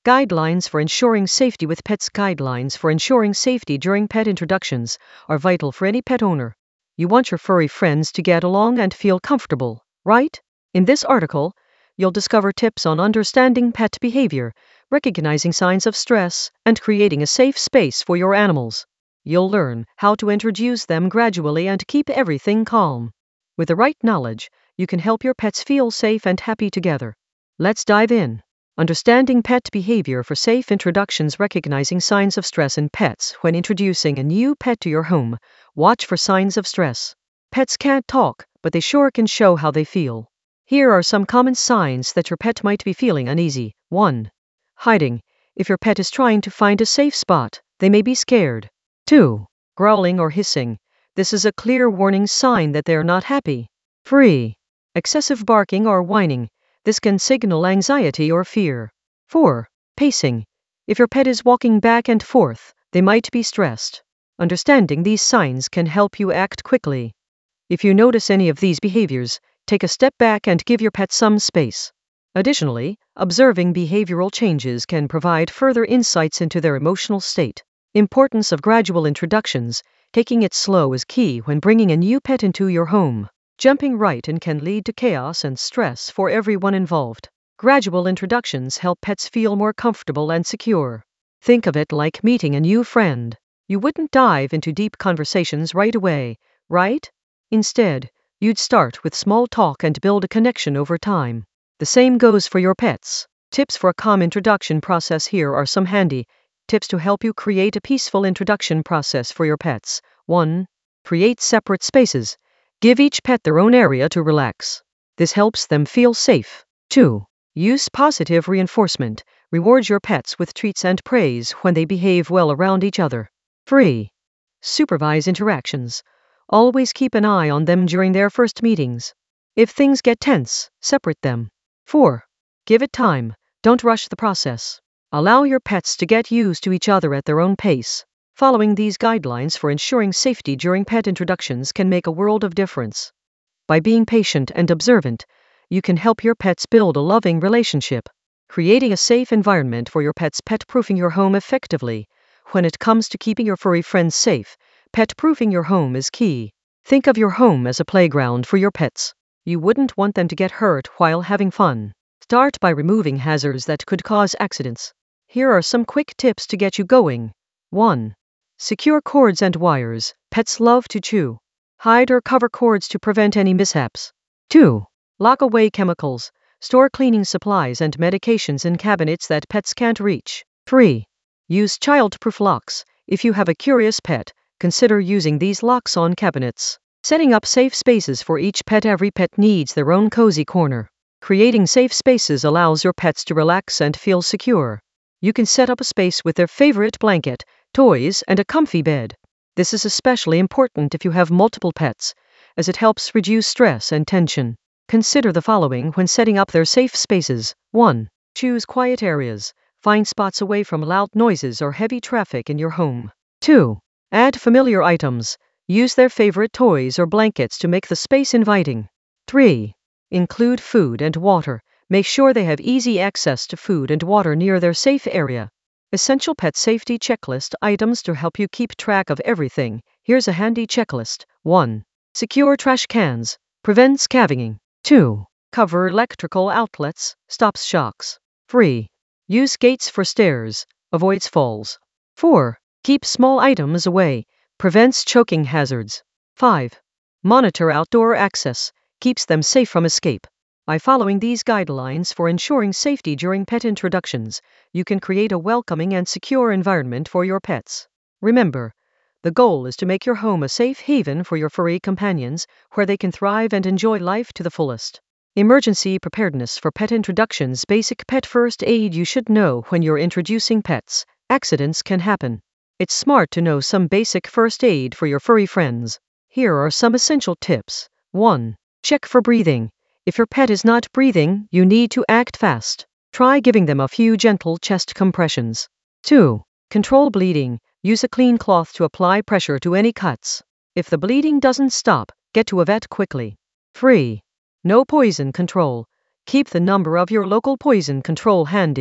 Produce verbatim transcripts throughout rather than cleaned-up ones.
Guidelines for ensuring safety with pets. Guidelines for ensuring safety during pet introductions are vital for any pet owner. You want your furry friends to get along and feel comfortable, right? In this article, you'll discover tips on understanding pet behavior, recognizing signs of stress, and creating a safe space for your animals. You'll learn how to introduce them gradually and keep everything calm. With the right knowledge, you can help your pets feel safe and happy together. Let's dive in. Understanding pet behavior for safe introductions. Recognizing signs of stress in pets. When introducing a new pet to your home, watch for signs of stress. Pets can't talk, but they sure can show how they feel. Here are some common signs that your pet might be feeling uneasy. one. Hiding. If your pet is trying to find a safe spot, they may be scared. two. Growling or hissing. This is a clear warning sign that they're not happy. three. Excessive barking or whining. This can signal anxiety or fear. four. Pacing. If your pet is walking back and forth, they might be stressed. Understanding these signs can help you act quickly. If you notice any of these behaviors, take a step back and give your pet some space. Additionally, observing behavioral changes can provide further insights into their emotional state. Importance of gradual introductions. Taking it slow is key when bringing a new pet into your home. Jumping right in can lead to chaos and stress for everyone involved. Gradual introductions help pets feel more comfortable and secure. Think of it like meeting a new friend. You wouldn't dive into deep conversations right away, right? Instead, you'd start with small talk and build a connection over time. The same goes for your pets. Tips for a calm introduction process. Here are some handy tips to help you create a peaceful introduction process for your pets. one. Create separate spaces. Give each pet their own area to relax. This helps them feel safe. two. Use positive reinforcement. Reward your pets with treats and praise when they behave well around each other. three. Supervise interactions. Always keep an eye on them during their first meetings. If things get tense, separate them. four. Give it time. Don't rush the process. Allow your pets to get used to each other at their own pace. Following these guidelines for ensuring safety during pet introductions can make a world of difference. By being patient and observant, you can help your pets build a loving relationship. Creating a safe environment for your pets. Pet-proofing your home effectively. When it comes to keeping your furry friends safe, pet-proofing your home is key. Think of your home as a playground for your pets. You wouldn't want them to get hurt while having fun. Start by removing hazards that could cause accidents. Here are some quick tips to get you going. one. Secure cords and wires. Pets love to chew. Hide or cover cords to prevent any mishaps. two. Lock away chemicals. Store cleaning supplies and medications in cabinets that pets can't reach. three. Use child-proof locks. If you have a curious pet, consider using these locks on cabinets. Setting up safe spaces for each pet. Every pet needs their own cozy corner. Creating safe spaces allows your pets to relax and feel secure. You can set up a space with their favorite blanket, toys, and a comfy bed. This is especially important if you have multiple pets, as it helps reduce stress and tension. Consider the following when setting up their safe spaces. one. Choose quiet areas. Find spots away from loud noises or heavy traffic in your home. two. Add familiar items. Use their favorite toys or blankets to make the space inviting. three. Include food and water. Make sure they have easy access to food and water near their safe area. Essential pet safety checklist items to help you keep track of everything. Here's a handy checklist. one. Secure trash cans. Prevents scavenging. two. Cover electrical outlets. Stops shocks. three. Use gates for stairs. Avoids falls. four. Keep small items away. Prevents choking hazards. five. Monitor outdoor access. Keeps them safe from escape. By following these guidelines for ensuring safety during pet introductions, you can create a welcoming and secure environment for your pets. Remember, the goal is to make your home a safe haven for your furry companions, where they can thrive and enjoy life to the fullest. Emergency preparedness for pet introductions. Basic pet first aid. You should know when you're introducing pets. Accidents can happen. It's smart to know some basic first aid for your furry friends. Here are some essential tips. one. Check for breathing. If your pet is not breathing, you need to act fast. Try giving them a few gentle chest compressions. two. Control bleeding. Use a clean cloth to apply pressure to any cuts. If the bleeding doesn't stop, get to a vet quickly. three. No poison control. Keep the number of your local poison control handy.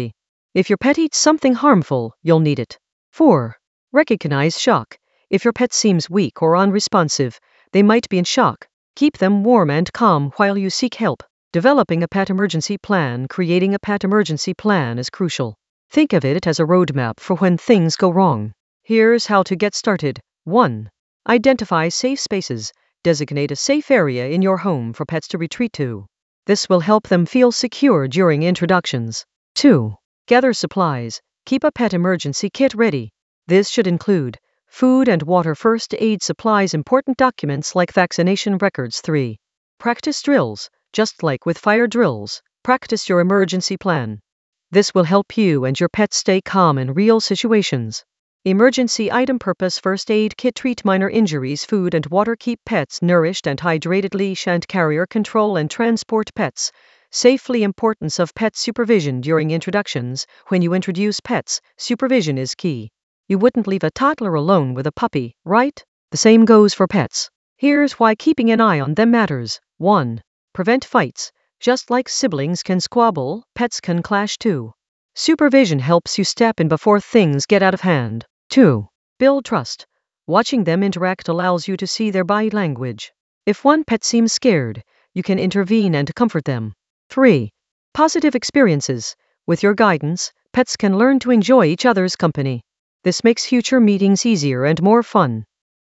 If your pet eats something harmful, you'll need it. four. Recognize shock. If your pet seems weak or unresponsive, they might be in shock. Keep them warm and calm while you seek help. Developing a pet emergency plan. Creating a pet emergency plan is crucial. Think of it as a roadmap for when things go wrong. Here's how to get started. one. Identify safe spaces. Designate a safe area in your home for pets to retreat to. This will help them feel secure during introductions. two. Gather supplies. Keep a pet emergency kit ready. This should include food and water, first aid supplies, important documents like vaccination records. three. Practice drills. Just like with fire drills, practice your emergency plan. This will help you and your pet stay calm in real situations. Emergency item purpose. First aid kit. Treat minor injuries. Food and water. Keep pets nourished and hydrated. Leash and carrier. Control and transport pets safely. Importance of pet supervision during introductions. When you introduce pets, supervision is key. You wouldn't leave a toddler alone with a puppy, right? The same goes for pets. Here's why keeping an eye on them matters. one. Prevent fights. Just like siblings can squabble, pets can clash too. Supervision helps you step in before things get out of hand. two. Build trust. Watching them interact allows you to see their body language. If one pet seems scared, you can intervene and comfort them. three. Positive experiences. With your guidance, pets can learn to enjoy each other's company. This makes future meetings easier and more fun.